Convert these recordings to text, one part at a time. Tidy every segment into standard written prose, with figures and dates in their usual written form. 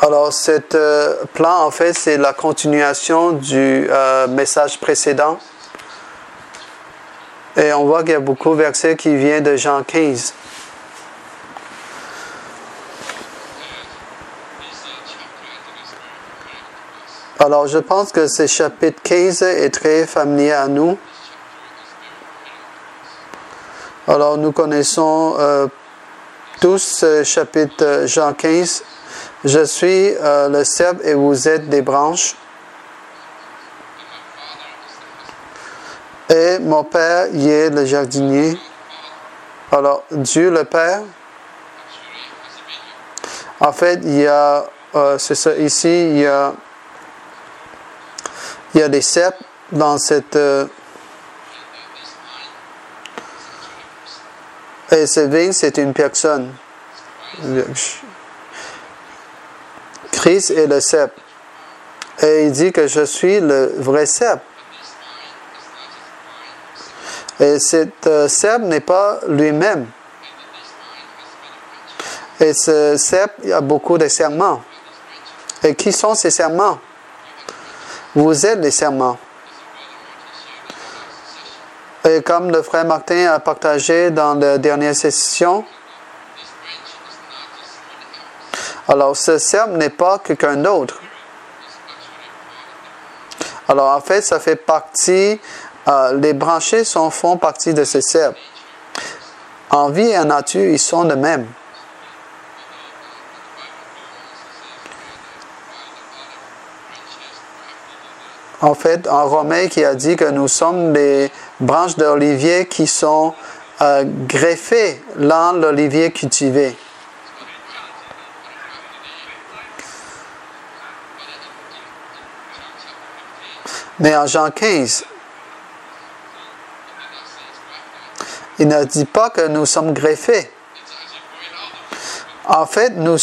Alors, cet plan, en fait, c'est la continuation du message précédent. Et on voit qu'il y a beaucoup de versets qui viennent de Jean 15. Alors, je pense que ce chapitre 15 est très familier à nous. Alors, nous connaissons tous ce chapitre Jean 15. Je suis le cep et vous êtes des branches. Et mon Père y est le jardinier. Alors, Dieu le Père, en fait, il y a, c'est ça, ici, il y a des ceps dans cette... et cette vigne, c'est une personne. Christ est le cep. Et il dit que je suis le vrai cep. Et cet cep n'est pas lui-même. Et ce cep, il y a beaucoup de serments. Et qui sont ces serments? Vous êtes les serments. Et comme le frère Martin a partagé dans la dernière session, alors ce cep n'est pas quelqu'un d'autre. Alors en fait, ça fait partie... les branchés font partie de ce cep. En vie et en nature, ils sont de même. En fait, en Romain qui a dit que nous sommes des branches d'olivier qui sont greffées dans l'olivier cultivé. Mais en Jean 15, il ne dit pas que nous sommes greffés. En fait, nous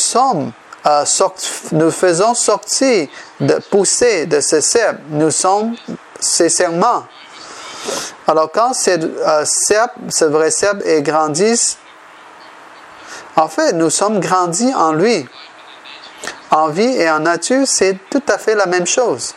faisons sortir, pousser de ce cep. Nous sommes ces serments. Alors, quand ce vrai cep est grandi, en fait, nous sommes grandis en lui. En vie et en nature, c'est tout à fait la même chose.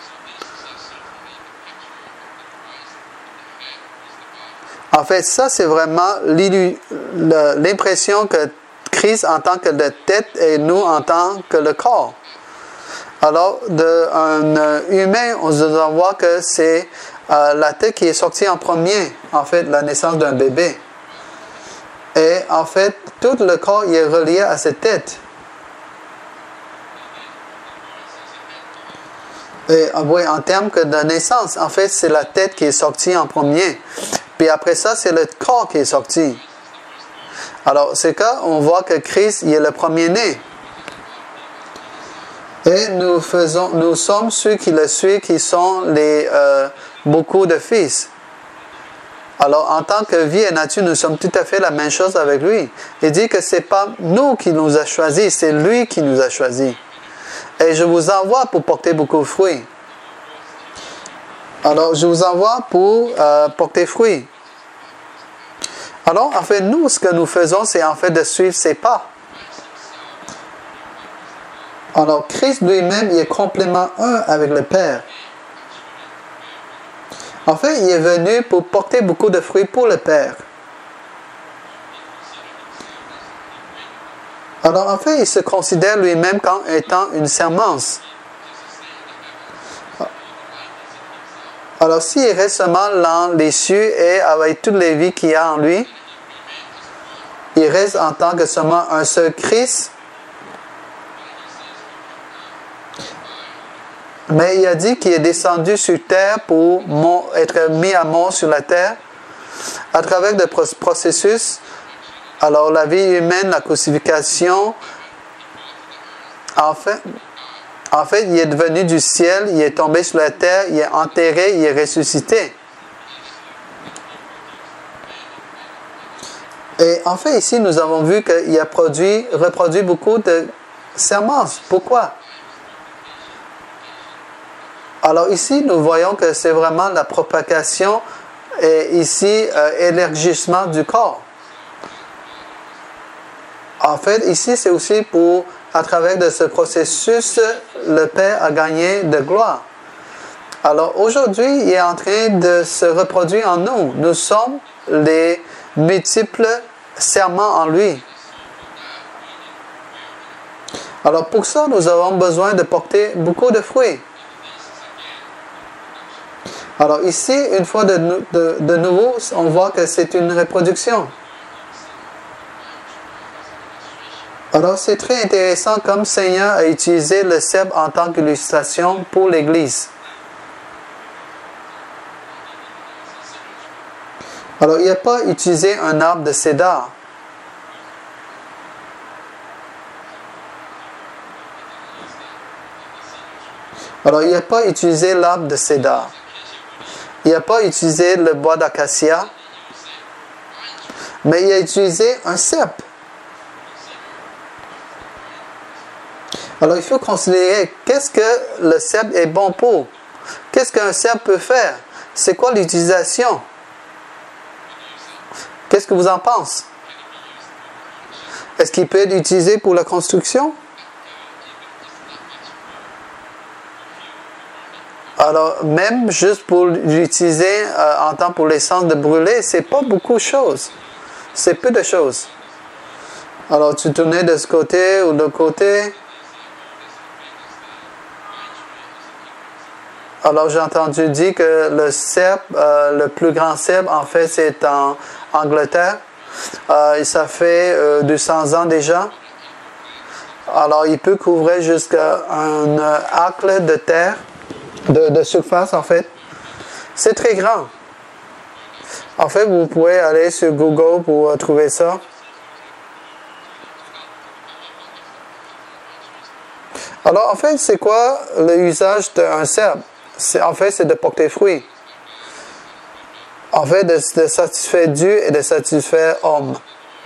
En fait, ça, c'est vraiment l'impression que Christ en tant que la tête et nous en tant que le corps. Alors, d'un humain, on doit voir que c'est la tête qui est sortie en premier, en fait, la naissance d'un bébé. Et en fait, tout le corps il est relié à cette tête. Et oui, en termes de naissance, en fait, c'est la tête qui est sortie en premier. Puis après ça, c'est le corps qui est sorti. Alors, c'est quand on voit que Christ, il est le premier-né. Et nous sommes ceux qui le suivent, qui sont beaucoup de fils. Alors, en tant que vie et nature, nous sommes tout à fait la même chose avec lui. Il dit que ce n'est pas nous qui nous a choisis, c'est lui qui nous a choisis. Et je vous envoie pour porter beaucoup de fruits. Alors, je vous envoie pour porter fruit. Alors, en fait, nous, ce que nous faisons, c'est en fait de suivre ses pas. Alors, Christ lui-même, il est complètement un avec le Père. En fait, il est venu pour porter beaucoup de fruits pour le Père. Alors, en fait, il se considère lui-même comme étant une semence. Alors, s'il reste seulement dans les cieux et avec toutes les vies qu'il y a en lui, il reste en tant que seulement un seul Christ. Mais il a dit qu'il est descendu sur terre pour être mis à mort sur la terre à travers le processus. Alors, la vie humaine, la crucifixion, en fait, il est venu du ciel, il est tombé sur la terre, il est enterré, il est ressuscité. Et en fait, ici, nous avons vu qu'il a reproduit beaucoup de semences. Pourquoi? Alors ici, nous voyons que c'est vraiment la propagation et ici, élargissement du corps. En fait, ici, c'est aussi pour, à travers de ce processus, le Père a gagné de gloire. Alors aujourd'hui, il est en train de se reproduire en nous. Nous sommes les multiples serments en lui. Alors pour ça, nous avons besoin de porter beaucoup de fruits. Alors ici, une fois de nouveau, on voit que c'est une reproduction. Alors c'est très intéressant comme Seigneur a utilisé le cèpe en tant qu'illustration pour l'Église. Alors il n'a pas utilisé un arbre de cédar. Alors il n'a pas utilisé l'arbre de cédar. Il n'a pas utilisé le bois d'acacia. Mais il a utilisé un cèpe. Alors il faut considérer qu'est-ce que le cèpe est bon pour. Qu'est-ce qu'un cèpe peut faire? C'est quoi l'utilisation? Qu'est-ce que vous en pensez? Est-ce qu'il peut être utilisé pour la construction? Alors, même juste pour l'utiliser en temps pour l'essence de brûler, c'est pas beaucoup de choses. C'est peu de choses. Alors, tu tournais de ce côté ou de l'autre côté. Alors, j'ai entendu dire que le cèpe, le plus grand cèpe, en fait, c'est en Angleterre. Et ça fait 200 ans déjà. Alors, il peut couvrir jusqu'à un acre de terre, de surface, en fait. C'est très grand. En fait, vous pouvez aller sur Google pour trouver ça. Alors, en fait, c'est quoi l'usage d'un cèpe? En fait, c'est de porter fruit. En fait, de satisfaire Dieu et de satisfaire l'homme.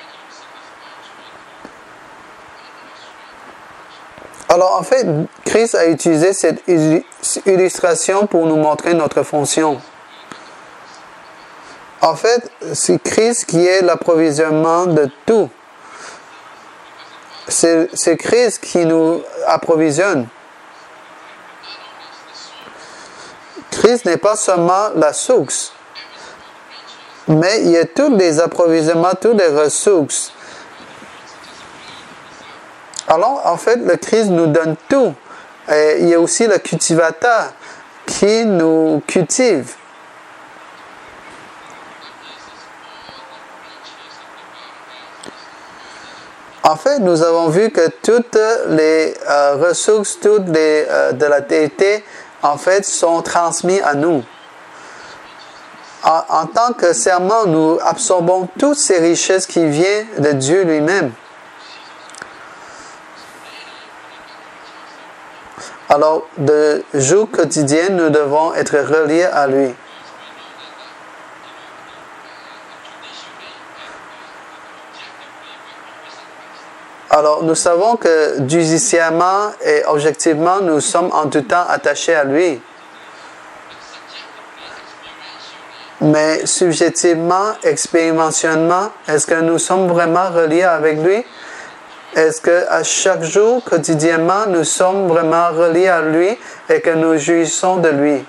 Alors, en fait, Christ a utilisé cette illustration pour nous montrer notre fonction. En fait, c'est Christ qui est l'approvisionnement de tout. C'est Christ qui nous approvisionne. Christ n'est pas seulement la source, mais il y a tous les approvisionnements, toutes les ressources. Alors, en fait, le Christ nous donne tout. Et il y a aussi le cultivateur qui nous cultive. En fait, nous avons vu que toutes les ressources, toutes les de la déité, en fait, sont transmises à nous. En tant que serment, nous absorbons toutes ces richesses qui viennent de Dieu lui-même. Alors, de jour quotidien, nous devons être reliés à lui. Alors, nous savons que judiciairement et objectivement, nous sommes en tout temps attachés à lui. Mais subjectivement, expérimentiellement, est-ce que nous sommes vraiment reliés avec lui? Est-ce qu'à chaque jour, quotidiennement, nous sommes vraiment reliés à lui et que nous jouissons de lui?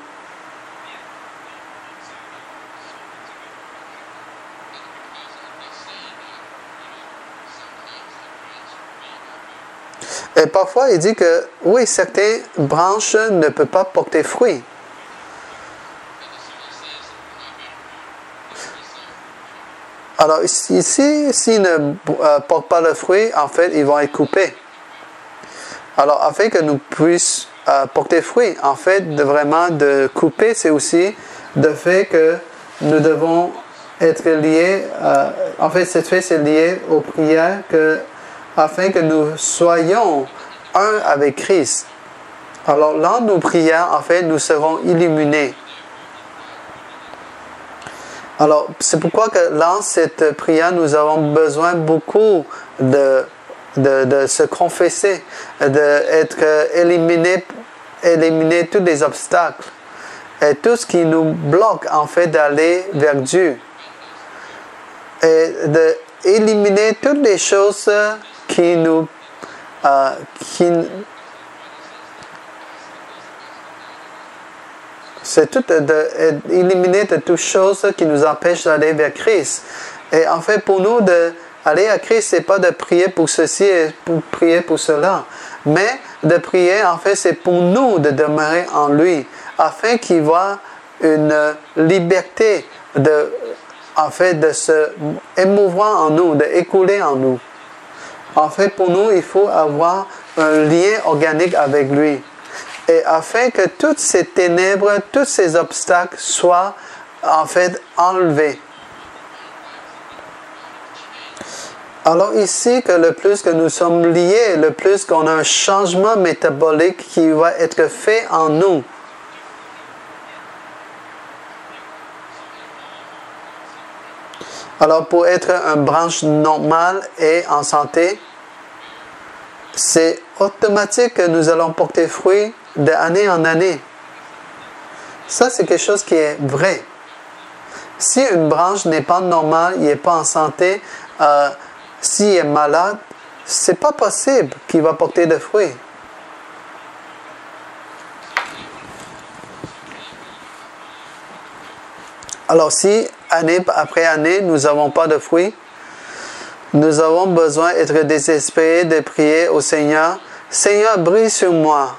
Et parfois, il dit que, oui, certaines branches ne peuvent pas porter fruit. Alors ici, s'ils ne portent pas le fruit, en fait, ils vont être coupés. Alors, afin que nous puissions porter fruit, en fait, vraiment de couper, c'est aussi le fait que nous devons être liés, en fait, cette fait, c'est lié aux prières, afin que nous soyons un avec Christ. Alors, lors de nos prières, en fait, nous serons illuminés. Alors, c'est pourquoi que dans cette prière, nous avons besoin beaucoup de se confesser, d'être éliminer tous les obstacles et tout ce qui nous bloque en fait d'aller vers Dieu. Et d'éliminer toutes les choses qui nous c'est tout éliminer de toutes choses qui nous empêchent d'aller vers Christ. Et en fait, pour nous, d'aller à Christ, c'est pas de prier pour ceci et pour prier pour cela. Mais de prier, en fait, c'est pour nous de demeurer en lui, afin qu'il voit une liberté de se émouvoir en nous, d'écouler en nous. En fait, pour nous, il faut avoir un lien organique avec lui. Et afin que toutes ces ténèbres, tous ces obstacles soient en fait enlevés. Alors ici, que le plus que nous sommes liés, le plus qu'on a un changement métabolique qui va être fait en nous. Alors pour être une branche normale et en santé, c'est automatique que nous allons porter fruit d'année en année. Ça, c'est quelque chose qui est vrai. Si une branche n'est pas normale, il n'est pas en santé, s'il est malade, c'est pas possible qu'il va porter de fruits. Alors si, année après année, nous n'avons pas de fruits, nous avons besoin d'être désespérés, de prier au Seigneur. Seigneur, brille sur moi.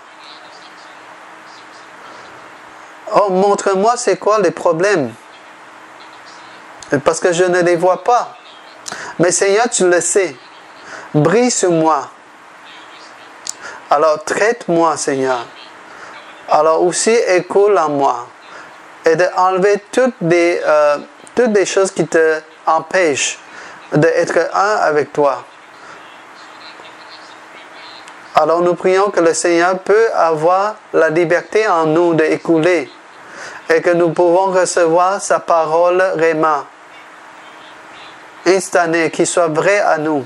Oh, montre-moi c'est quoi les problèmes. Parce que je ne les vois pas. Mais Seigneur, tu le sais. Brille sur moi. Alors, traite-moi, Seigneur. Alors aussi, écoule en moi. Et d'enlever toutes des choses qui te empêchent d'être un avec toi. Alors nous prions que le Seigneur peut avoir la liberté en nous d'écouler et que nous pouvons recevoir sa parole réma, instantanée, qui soit vraie à nous.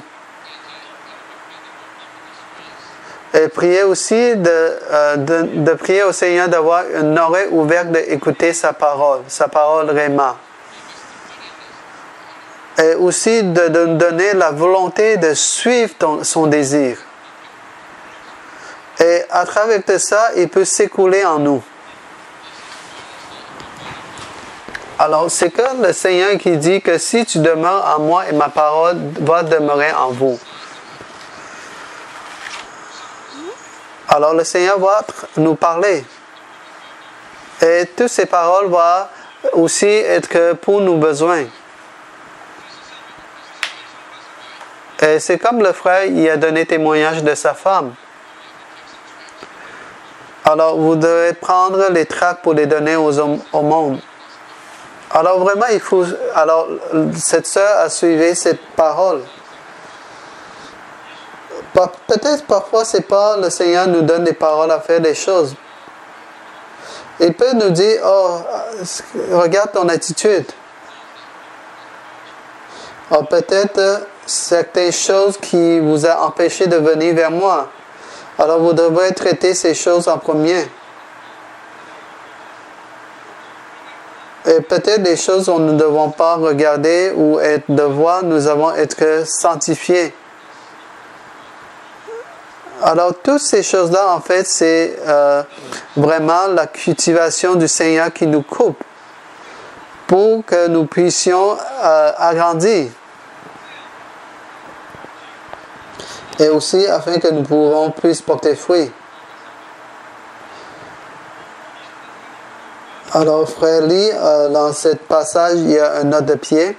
Et prier aussi de prier au Seigneur d'avoir une oreille ouverte d'écouter sa parole réma. Et aussi de nous donner la volonté de suivre son désir. Et à travers tout ça, il peut s'écouler en nous. Alors, c'est que le Seigneur qui dit que si tu demeures en moi et ma parole va demeurer en vous. Alors, le Seigneur va nous parler. Et toutes ces paroles vont aussi être pour nos besoins. Et c'est comme le frère, il a donné témoignage de sa femme. Alors, vous devez prendre les tracts pour les donner au monde. Alors, vraiment, cette sœur a suivi ces paroles. Peut-être parfois, c'est pas le Seigneur nous donne des paroles à faire des choses. Il peut nous dire, oh, regarde ton attitude. Oh, peut-être certaines choses qui vous ont empêché de venir vers moi. Alors vous devrez traiter ces choses en premier. Et peut-être des choses où nous ne devons pas regarder ou être devoir, nous avons être sanctifiés. Alors toutes ces choses-là, en fait, c'est vraiment la cultivation du Seigneur qui nous coupe pour que nous puissions agrandir. Et aussi afin que nous pourrons plus porter fruit. Alors, frère Lee, dans ce passage, il y a une note de pied.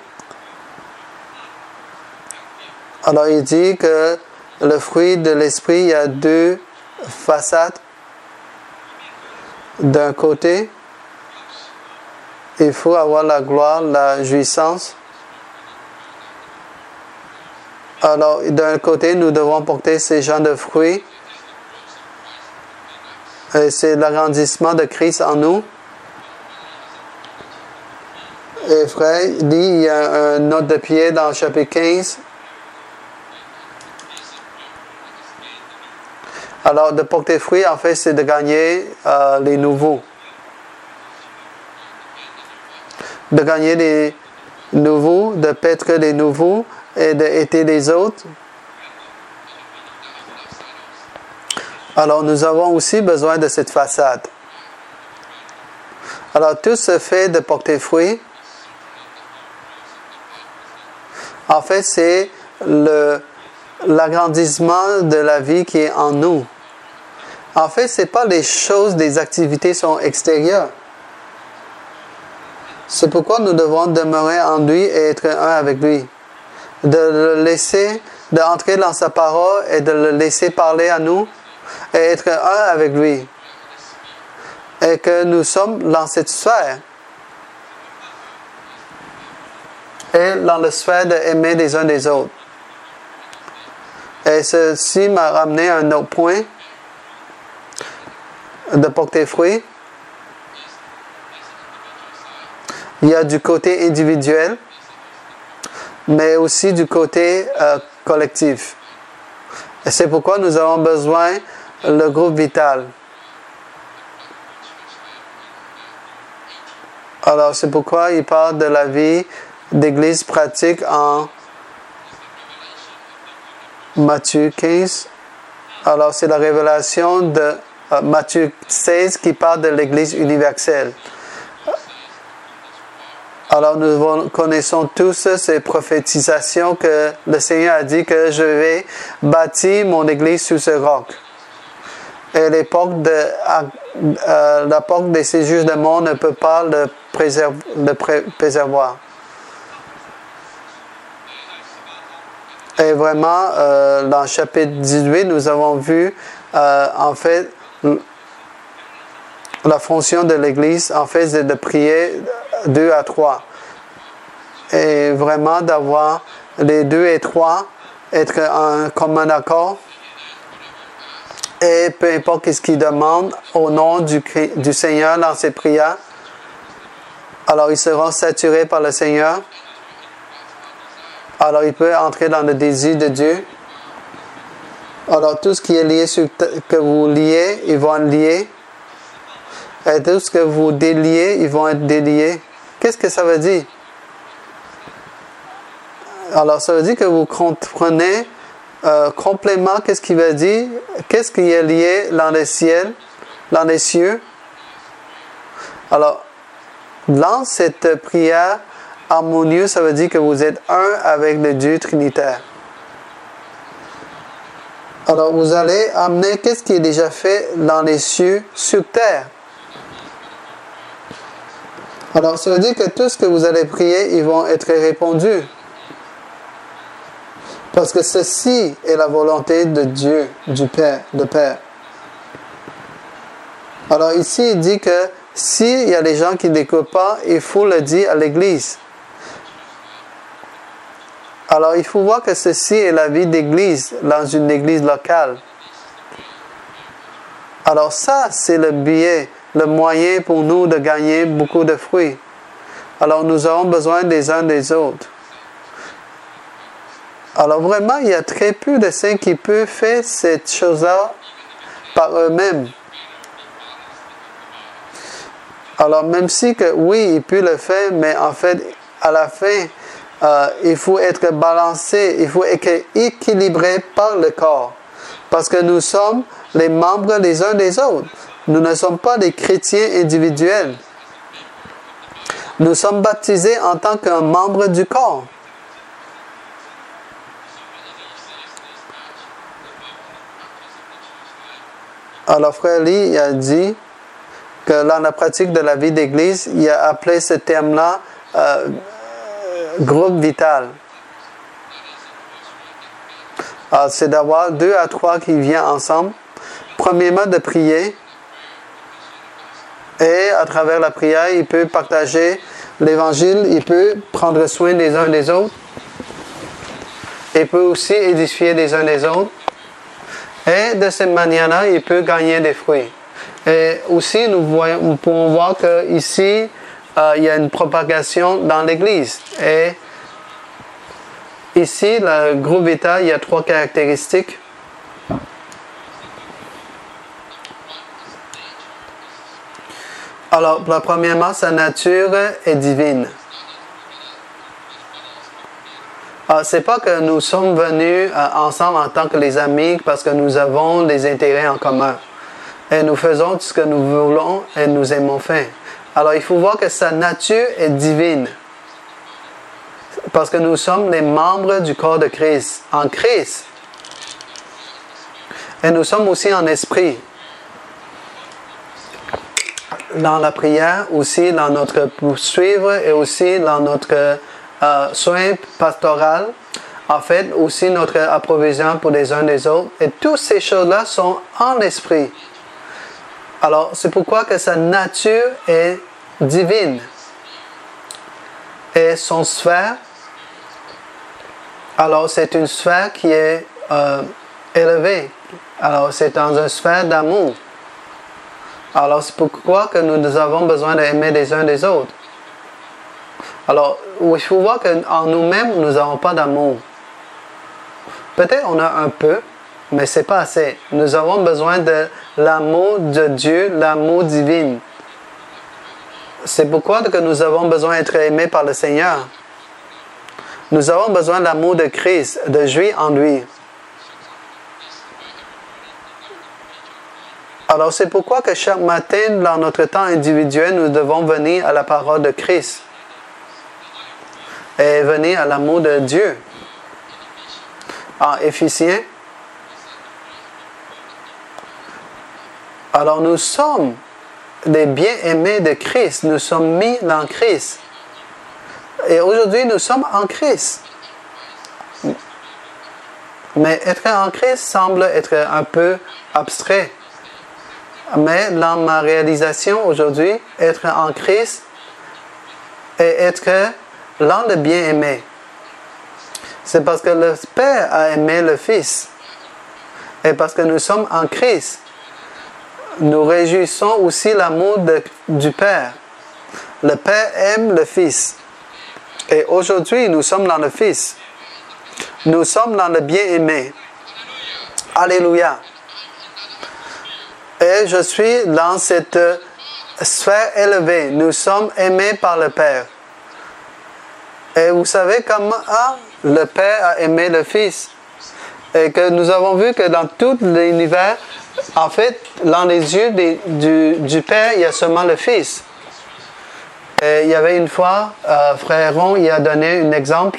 Alors, il dit que le fruit de l'esprit, il y a deux façades. D'un côté, il faut avoir la gloire, la jouissance. Alors, d'un côté, nous devons porter ces genres de fruits. Et c'est l'agrandissement de Christ en nous. Et frère, il y a une note de pied dans le chapitre 15. Alors, de porter fruit, en fait, c'est de gagner les nouveaux. De gagner les nouveaux, de paître les nouveaux et d'aider les autres. Alors nous avons aussi besoin de cette façade. Alors tout ce fait de porter fruit, en fait c'est l'agrandissement de la vie qui est en nous. En fait, ce n'est pas les choses, des activités sont extérieures. C'est pourquoi nous devons demeurer en lui et être un avec lui. De le laisser, d'entrer dans sa parole et de le laisser parler à nous et être un avec lui. Et que nous sommes dans cette sphère. Et dans la sphère d'aimer les uns des autres. Et ceci m'a ramené à un autre point de porter fruit. Il y a du côté individuel, mais aussi du côté collectif. Et c'est pourquoi nous avons besoin le groupe vital. Alors c'est pourquoi il parle de la vie d'église pratique en Matthieu 15. Alors c'est la révélation de Matthieu 16 qui parle de l'église universelle. Alors nous connaissons tous ces prophétisations que le Seigneur a dit que je vais bâtir mon église sur ce roc. Et la porte de ces juges du monde ne peut pas le préserver. Et vraiment, dans le chapitre 18, nous avons vu en fait la fonction de l'Église, en fait, c'est de prier 2 à 3. Et vraiment d'avoir les 2 et 3, être en commun accord. Et peu importe ce qu'ils demandent, au nom du Seigneur dans ses prières, alors ils seront saturés par le Seigneur. Alors il peut entrer dans le désir de Dieu. Alors tout ce qui est lié que vous liez, ils vont être liés. Et tout ce que vous déliez, ils vont être déliés. Qu'est-ce que ça veut dire? Alors ça veut dire que vous comprenez complètement qu'est-ce qu'il veut dire, qu'est-ce qui est lié dans le ciel, dans les cieux. Alors, dans cette prière harmonieuse, ça veut dire que vous êtes un avec le Dieu Trinitaire. Alors, vous allez amener qu'est-ce qui est déjà fait dans les cieux sur terre. Alors, ça veut dire que tout ce que vous allez prier, ils vont être répondus. Parce que ceci est la volonté de Dieu, du Père, de Père. Alors ici, il dit que s'il y a des gens qui n'écoutent pas, il faut le dire à l'Église. Alors il faut voir que ceci est la vie d'Église, dans une Église locale. Alors ça, c'est le biais, le moyen pour nous de gagner beaucoup de fruits. Alors nous avons besoin des uns des autres. Alors vraiment, il y a très peu de saints qui peuvent faire cette chose-là par eux-mêmes. Alors même si que oui, ils peuvent le faire, mais en fait, à la fin, il faut être balancé, il faut être équilibré par le corps. Parce que nous sommes les membres les uns des autres. Nous ne sommes pas des chrétiens individuels. Nous sommes baptisés en tant qu'un membre du corps. Alors, Frère Lee il a dit que dans la pratique de la vie d'église, il a appelé ce terme-là groupe vital. Alors, c'est d'avoir 2 à 3 qui viennent ensemble. Premièrement, de prier. Et à travers la prière, il peut partager l'évangile, il peut prendre soin des uns des autres. Il peut aussi édifier les uns des autres. Et de cette manière-là, il peut gagner des fruits. Et aussi, nous pouvons voir qu'ici, il y a une propagation dans l'Église. Et ici, le groupe vital, il y a 3 caractéristiques. Alors, premièrement, sa nature est divine. C'est pas que nous sommes venus ensemble en tant que les amis parce que nous avons des intérêts en commun. Et nous faisons ce que nous voulons et nous aimons faire. Alors il faut voir que sa nature est divine. Parce que nous sommes les membres du corps de Christ, en Christ. Et nous sommes aussi en esprit. Dans la prière, aussi dans notre poursuivre et aussi dans notre soin pastoral. En fait, aussi notre approvisionnement pour les uns des autres. Et toutes ces choses-là sont en esprit. Alors, c'est pourquoi que sa nature est divine. Et son sphère, alors c'est une sphère qui est élevée. Alors, c'est dans une sphère d'amour. Alors, c'est pourquoi que nous avons besoin d'aimer les uns des autres. Alors, il faut voir qu'en nous-mêmes, nous n'avons pas d'amour. Peut-être on a un peu, mais ce n'est pas assez. Nous avons besoin de l'amour de Dieu, l'amour divin. C'est pourquoi que nous avons besoin d'être aimés par le Seigneur. Nous avons besoin de l'amour de Christ, de jouir en lui. Alors c'est pourquoi que chaque matin, dans notre temps individuel, nous devons venir à la parole de Christ. Et venir à l'amour de Dieu. En Éphésiens. Alors nous sommes des bien-aimés de Christ. Nous sommes mis dans Christ. Et aujourd'hui, nous sommes en Christ. Mais être en Christ semble être un peu abstrait. Mais dans ma réalisation aujourd'hui, être en Christ et être l'un de bien-aimé. C'est parce que le Père a aimé le Fils. Et parce que nous sommes en Christ, nous réjouissons aussi l'amour du Père. Le Père aime le Fils. Et aujourd'hui, nous sommes dans le Fils. Nous sommes dans le bien-aimé. Alléluia. Et je suis dans cette sphère élevée. Nous sommes aimés par le Père. Et vous savez comment le Père a aimé le Fils. Et que nous avons vu que dans tout l'univers, en fait, dans les yeux du Père, il y a seulement le Fils. Et il y avait une fois, Frère Ron, il a donné un exemple.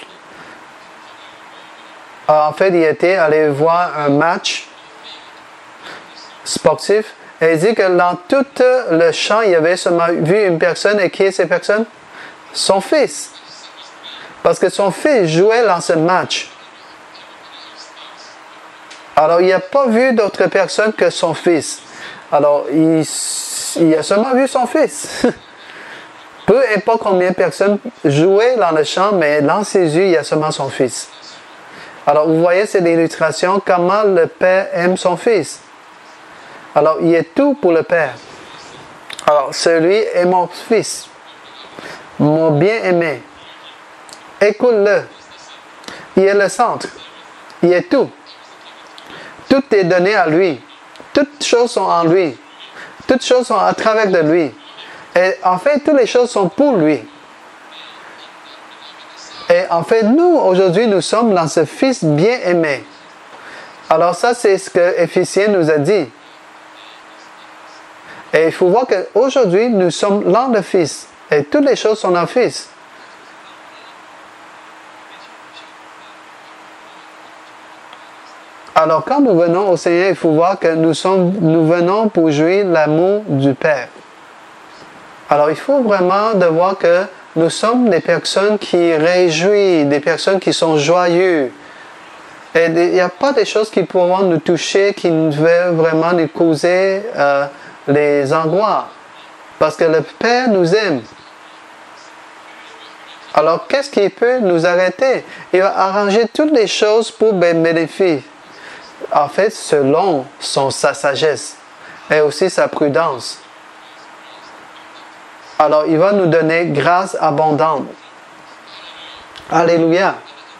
En fait, il était allé voir un match sportif. Et il dit que dans tout le champ, il avait seulement vu une personne. Et qui est cette personne? Son fils. Parce que son fils jouait dans ce match. Alors, il n'a pas vu d'autre personne que son fils. Alors, il a seulement vu son fils. Peu importe combien de personnes jouaient dans le champ, mais dans ses yeux, il y a seulement son fils. Alors, vous voyez, c'est l'illustration comment le Père aime son fils. Alors, il est tout pour le Père. Alors, celui est mon fils, mon bien-aimé. Écoute-le. Il est le centre. Il est tout. Tout est donné à lui. Toutes choses sont en lui. Toutes choses sont à travers de lui. Et en fait, toutes les choses sont pour lui. Et en fait, nous, aujourd'hui, nous sommes dans ce Fils bien-aimé. Alors ça, c'est ce que Éphésiens nous a dit. Et il faut voir qu'aujourd'hui, nous sommes dans le Fils. Et toutes les choses sont dans le Fils. Alors, quand nous venons au Seigneur, il faut voir que nous venons pour jouir l'amour du Père. Alors, il faut vraiment de voir que nous sommes des personnes qui réjouissent, des personnes qui sont joyeuses. Et il n'y a pas des choses qui pourront nous toucher, qui veulent vraiment nous causer les angoisses. Parce que le Père nous aime. Alors, qu'est-ce qui peut nous arrêter? Il va arranger toutes les choses pour bénéfice. En fait, selon sa sagesse et aussi sa prudence. Alors, il va nous donner grâce abondante. Alléluia.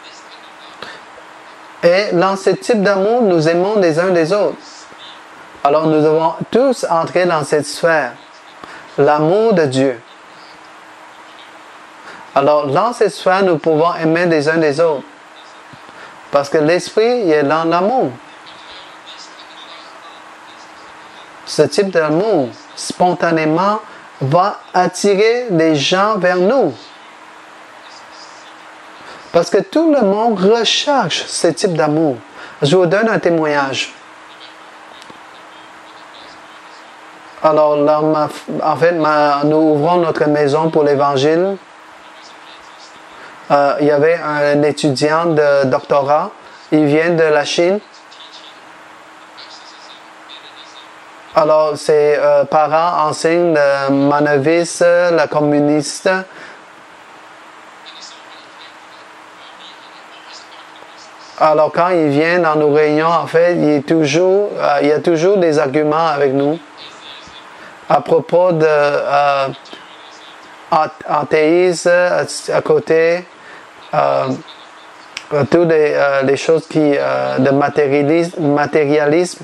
Et dans ce type d'amour, nous aimons les uns les autres. Alors, nous devons tous entrer dans cette sphère. L'amour de Dieu. Alors, dans cette sphère, nous pouvons aimer les uns les autres. Parce que l'esprit il est dans l'amour. Ce type d'amour, spontanément, va attirer les gens vers nous. Parce que tout le monde recherche ce type d'amour. Je vous donne un témoignage. Alors, là, nous ouvrons notre maison pour l'Évangile. Il y avait un étudiant de doctorat. Il vient de la Chine. Alors, ses parents enseignent le manovisme, le communiste. Alors, quand il vient dans nos réunions, en fait, il y a toujours des arguments avec nous à propos de athéisme à côté, toutes les choses de matérialisme.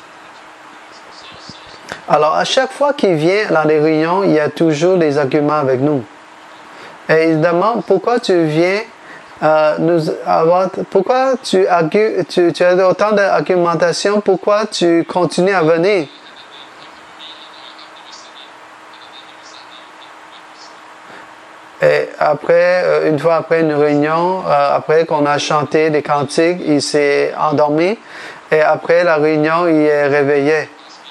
Alors, à chaque fois qu'il vient dans les réunions, il y a toujours des arguments avec nous. Et il demande pourquoi tu viens pourquoi tu as autant d'argumentation, pourquoi tu continues à venir? Et après, une fois après une réunion, après qu'on a chanté des cantiques, il s'est endormi. Et après la réunion, il est réveillé.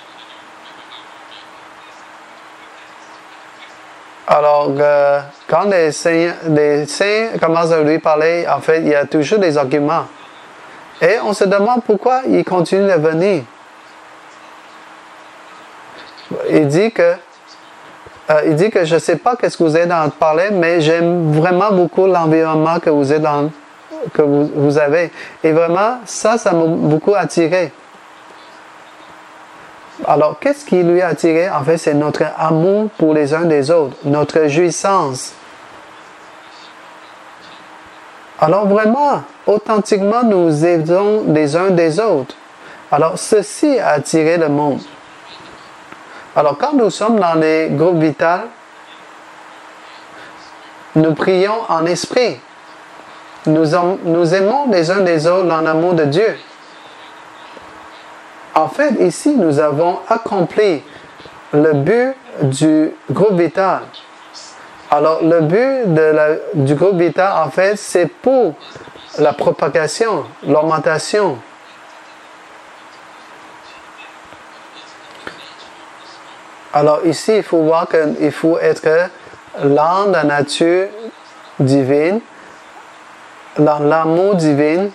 Alors, quand les saints commencent à lui parler, en fait, il y a toujours des arguments. Et on se demande pourquoi il continue de venir. Il dit que je ne sais pas qu'est-ce que vous êtes en train de parler, mais j'aime vraiment beaucoup l'environnement que vous êtes que vous avez. Et vraiment, ça m'a beaucoup attiré. Alors, qu'est-ce qui lui a attiré? En fait, c'est notre amour pour les uns des autres, notre jouissance. Alors, vraiment, authentiquement, nous aidons les uns des autres. Alors, ceci a attiré le monde. Alors, quand nous sommes dans les groupes vitaux, nous prions en esprit. Nous aimons les uns des autres dans l'amour de Dieu. En fait, ici, nous avons accompli le but du groupe vital. Alors, le but du groupe vital, en fait, c'est pour la propagation, l'augmentation. Alors, ici, il faut voir qu'il faut être dans la nature divine, dans l'amour divin,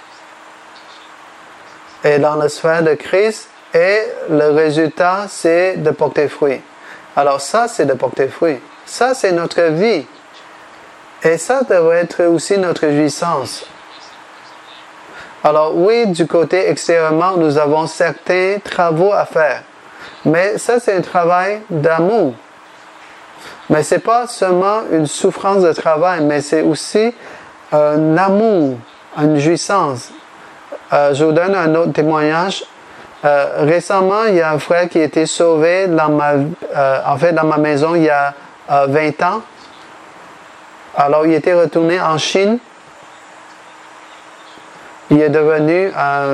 et dans la sphère de Christ, et le résultat, c'est de porter fruit. Alors ça, c'est de porter fruit. Ça, c'est notre vie. Et ça devrait être aussi notre jouissance. Alors oui, du côté extérieurement, nous avons certains travaux à faire. Mais ça, c'est un travail d'amour. Mais ce n'est pas seulement une souffrance de travail, mais c'est aussi un amour, une jouissance. Je vous donne un autre témoignage. Récemment, il y a un frère qui a été sauvé dans ma maison il y a 20 ans. Alors, il était retourné en Chine. Il est devenu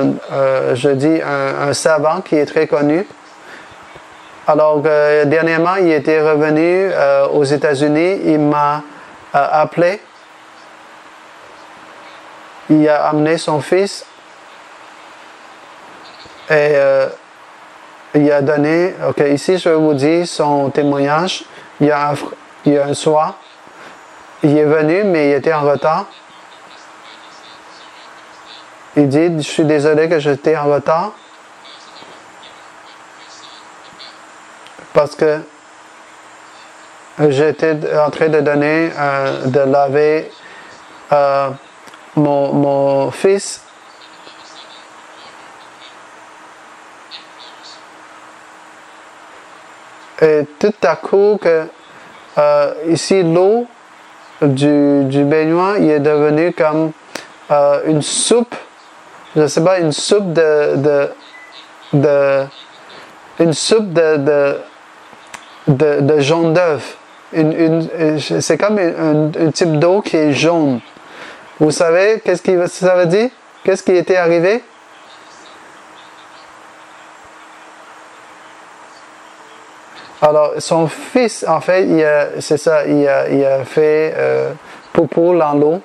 un savant qui est très connu. Alors, dernièrement, il était revenu aux États-Unis. Il m'a appelé. Il a amené son fils. Et il a donné, ici je vais vous dire son témoignage. Il y a un soir, il est venu, mais il était en retard. Il dit, je suis désolé que j'étais en retard. Parce que j'étais en train de de laver mon fils. Et tout à coup, ici, l'eau du baignoire, il est devenu comme une soupe, je ne sais pas, une soupe de jaune d'œuf. C'est comme un type d'eau qui est jaune. Vous savez qu'est-ce que ça veut dire? Qu'est-ce qui était arrivé? Alors, son fils, en fait, c'est ça, il a fait poupou dans l'eau.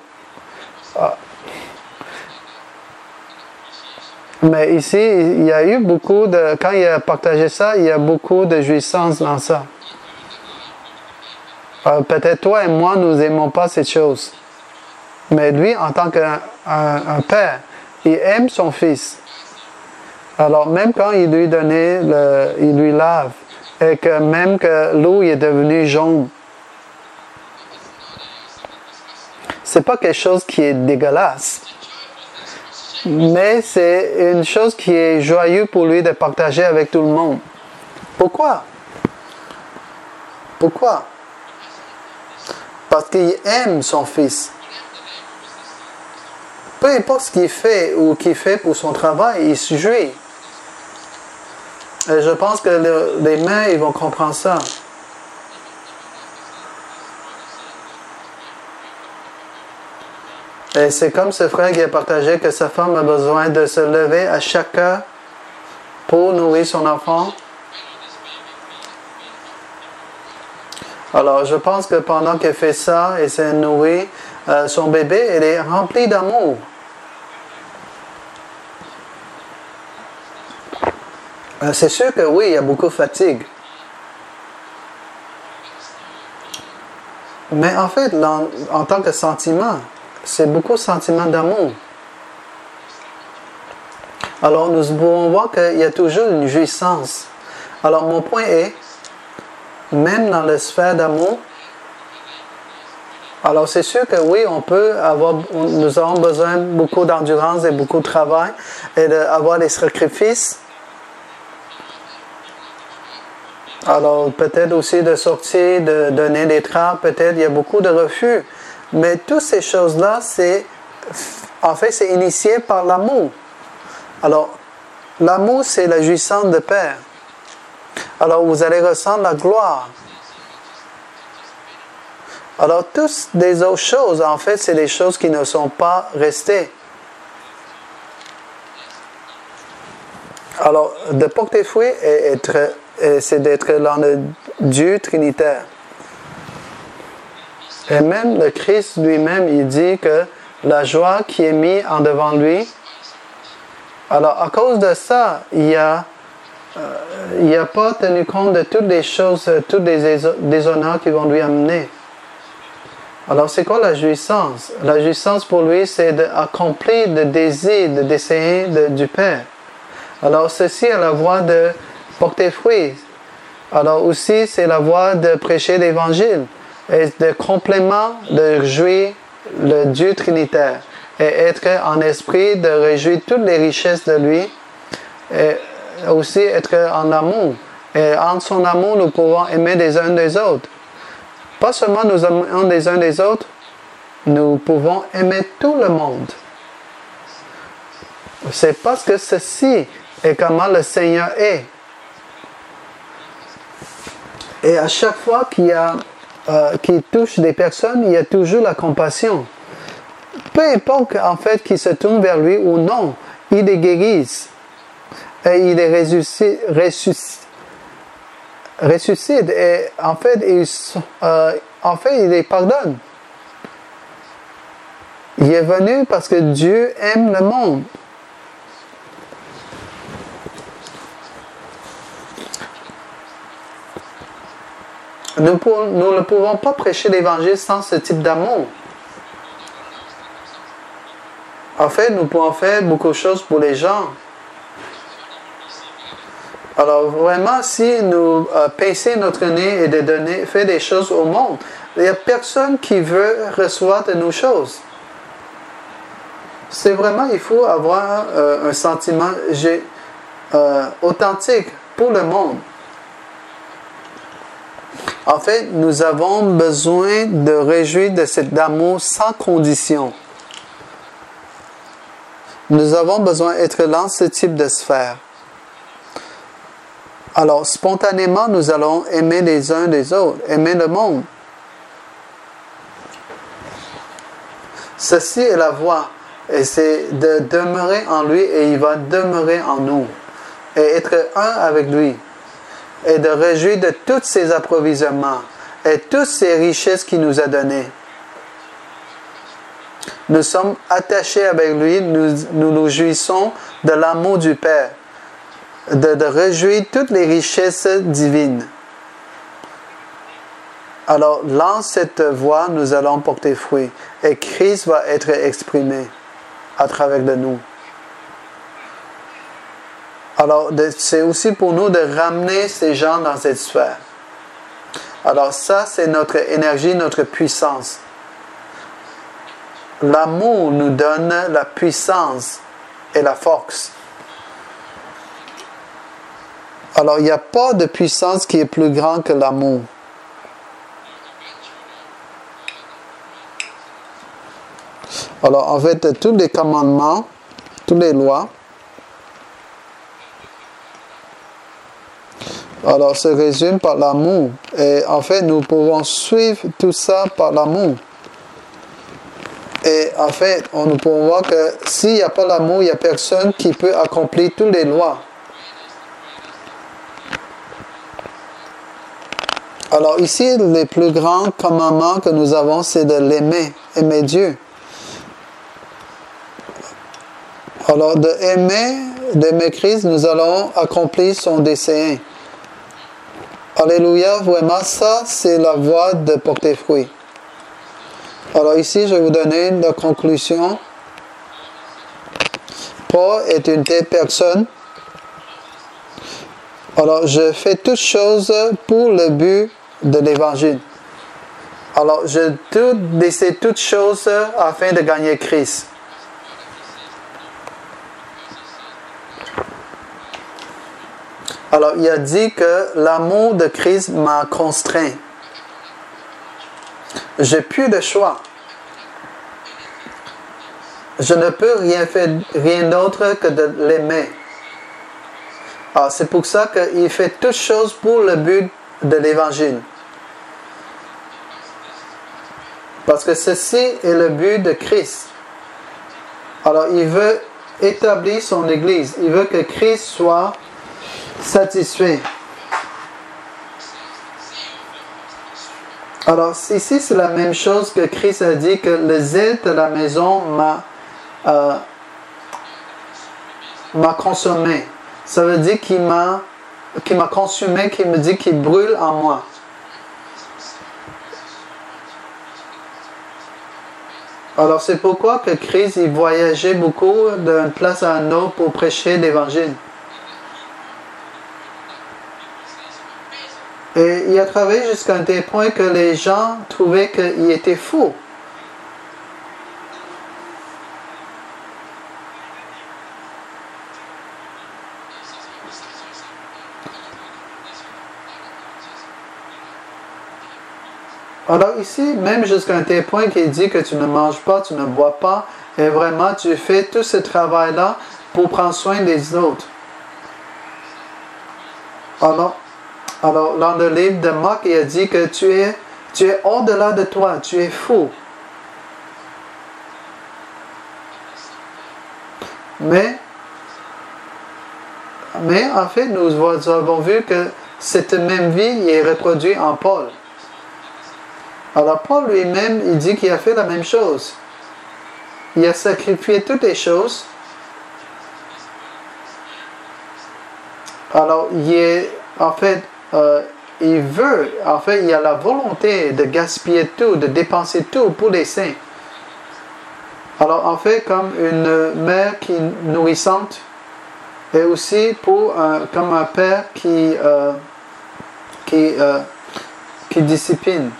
Mais ici, il y a eu beaucoup de... Quand il a partagé ça, il y a beaucoup de jouissance dans ça. Peut-être toi et moi, nous n'aimons pas cette chose. Mais lui, en tant qu'un père, il aime son fils. Alors, même quand il lui donnait, il lui lave, et que même que l'eau est devenue jaune, c'est pas quelque chose qui est dégueulasse. Mais c'est une chose qui est joyeuse pour lui de partager avec tout le monde. Pourquoi? Pourquoi? Parce qu'il aime son fils. Peu importe ce qu'il fait ou qu'il fait pour son travail, il se jouit. Et je pense que les mères, ils vont comprendre ça. Et c'est comme ce frère qui a partagé que sa femme a besoin de se lever à chaque heure pour nourrir son enfant. Alors, je pense que pendant qu'elle fait ça et s'est nourrie, son bébé, elle est remplie d'amour. C'est sûr que oui, il y a beaucoup de fatigue. Mais en fait, en tant que sentiment, c'est beaucoup de sentiments d'amour. Alors, nous pouvons voir qu'il y a toujours une jouissance. Alors, mon point est, même dans la sphère d'amour, alors c'est sûr que oui, nous avons besoin de beaucoup d'endurance et beaucoup de travail et d'avoir des sacrifices. Alors, peut-être aussi de sortir, de donner des trappes, peut-être il y a beaucoup de refus. Mais toutes ces choses-là, c'est initié par l'amour. Alors, l'amour, c'est la jouissance de Père. Alors, vous allez ressentir la gloire. Alors, toutes les autres choses, en fait, c'est des choses qui ne sont pas restées. Alors, de porter fruit, c'est d'être dans le Dieu trinitaire. Et même le Christ lui-même, il dit que la joie qui est mise en devant lui, alors à cause de ça, il n'a pas tenu compte de toutes les choses, tous les déshonneurs qui vont lui amener. Alors c'est quoi la jouissance? La jouissance pour lui, c'est d'accomplir le désir, de d'essayer du Père. Alors ceci est la voie de porter fruit. Alors aussi, c'est la voie de prêcher l'Évangile. Et de complément de jouir le Dieu trinitaire et être en esprit de réjouir toutes les richesses de lui et aussi être en amour. Et en son amour, nous pouvons aimer les uns des autres. Pas seulement nous aimons les uns des autres, nous pouvons aimer tout le monde. C'est parce que ceci est comment le Seigneur est. Et à chaque fois qu'il touche des personnes, il y a toujours la compassion. Peu importe en fait qu'ils se tournent vers lui ou non, il les guérisse. Et il les ressuscite. Et en fait, il les pardonne. Il est venu parce que Dieu aime le monde. Nous ne pouvons pas prêcher l'Évangile sans ce type d'amour. En fait, nous pouvons faire beaucoup de choses pour les gens. Alors vraiment, si nous pincons notre nez et faire des choses au monde, il n'y a personne qui veut recevoir de nos choses. C'est vraiment, il faut avoir un sentiment authentique pour le monde. En fait, nous avons besoin de réjouir de cet amour sans condition. Nous avons besoin d'être dans ce type de sphère. Alors, spontanément, nous allons aimer les uns des autres, aimer le monde. Ceci est la voie. Et c'est de demeurer en lui et il va demeurer en nous. Et être un avec lui. Et de réjouir de tous ses approvisionnements et toutes ses richesses qu'il nous a données. Nous sommes attachés avec lui, nous jouissons de l'amour du Père, de réjouir toutes les richesses divines. Alors, dans cette voie, nous allons porter fruit et Christ va être exprimé à travers de nous. Alors, c'est aussi pour nous de ramener ces gens dans cette sphère. Alors ça, c'est notre énergie, notre puissance. L'amour nous donne la puissance et la force. Alors, il n'y a pas de puissance qui est plus grande que l'amour. Alors, en fait, tous les commandements, toutes les lois, alors se résument par l'amour. Et en fait, nous pouvons suivre tout ça par l'amour. Et en fait, nous pouvons voir que s'il n'y a pas l'amour, il n'y a personne qui peut accomplir toutes les lois. Alors ici, le plus grand commandement que nous avons, c'est de l'aimer, aimer Dieu. Alors d'aimer Christ, nous allons accomplir son dessein. Alléluia, vraiment, ça, c'est la voie de porter fruit. Alors ici, je vais vous donner la conclusion. Paul est une telle personne. Alors, je fais toutes choses pour le but de l'évangile. Alors, je décide toutes choses afin de gagner Christ. Alors, il a dit que l'amour de Christ m'a contraint. J'ai plus de choix. Je ne peux rien d'autre que de l'aimer. Alors, c'est pour ça qu'il fait toutes choses pour le but de l'évangile. Parce que ceci est le but de Christ. Alors, il veut établir son Église. Il veut que Christ soit satisfait. Alors, ici, c'est la même chose que Christ a dit, que le zèle de la maison m'a consommé. Ça veut dire qu'il m'a consumé, qu'il me dit qu'il brûle en moi. Alors, c'est pourquoi que Christ, il voyageait beaucoup d'une place à une autre pour prêcher l'évangile. Et il a travaillé jusqu'à un tel point que les gens trouvaient qu'il était fou. Alors ici, même jusqu'à un tel point qu'il dit que tu ne manges pas, tu ne bois pas, et vraiment tu fais tout ce travail-là pour prendre soin des autres. Alors dans le livre de Marc, il a dit que tu es au-delà de toi, tu es fou. Mais en fait, nous avons vu que cette même vie est reproduite en Paul. Alors Paul lui-même, il dit qu'il a fait la même chose. Il a sacrifié toutes les choses. Alors, il veut, il a la volonté de gaspiller tout, de dépenser tout pour les saints. Alors, en fait, comme une mère qui est nourrissante, et aussi comme un père qui discipline.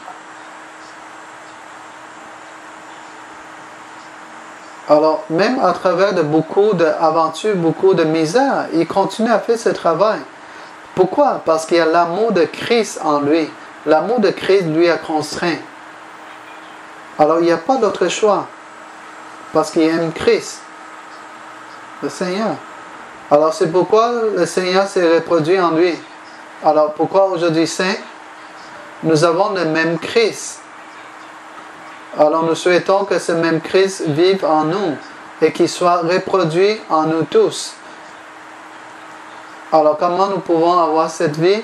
Alors, même à travers de beaucoup d'aventures, beaucoup de misère, il continue à faire ce travail. Pourquoi? Parce qu'il y a l'amour de Christ en lui. L'amour de Christ lui a contraint. Alors, il n'y a pas d'autre choix. Parce qu'il aime Christ, le Seigneur. Alors, c'est pourquoi le Seigneur s'est reproduit en lui. Alors, pourquoi aujourd'hui saint? Nous avons le même Christ. Alors nous souhaitons que ce même Christ vive en nous et qu'il soit reproduit en nous tous. Alors, comment nous pouvons avoir cette vie?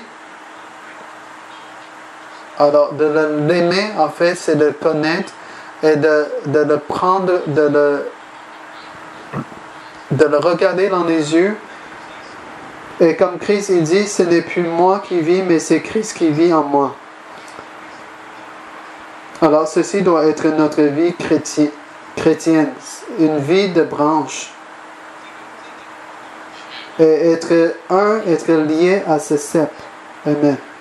Alors, de l'aimer, en fait, c'est de le connaître et de le prendre, de le regarder dans les yeux. Et comme Christ, il dit, ce n'est plus moi qui vis, mais c'est Christ qui vit en moi. Alors, ceci doit être notre vie chrétienne, une vie de branche. Et être lié à ce cep. Amen.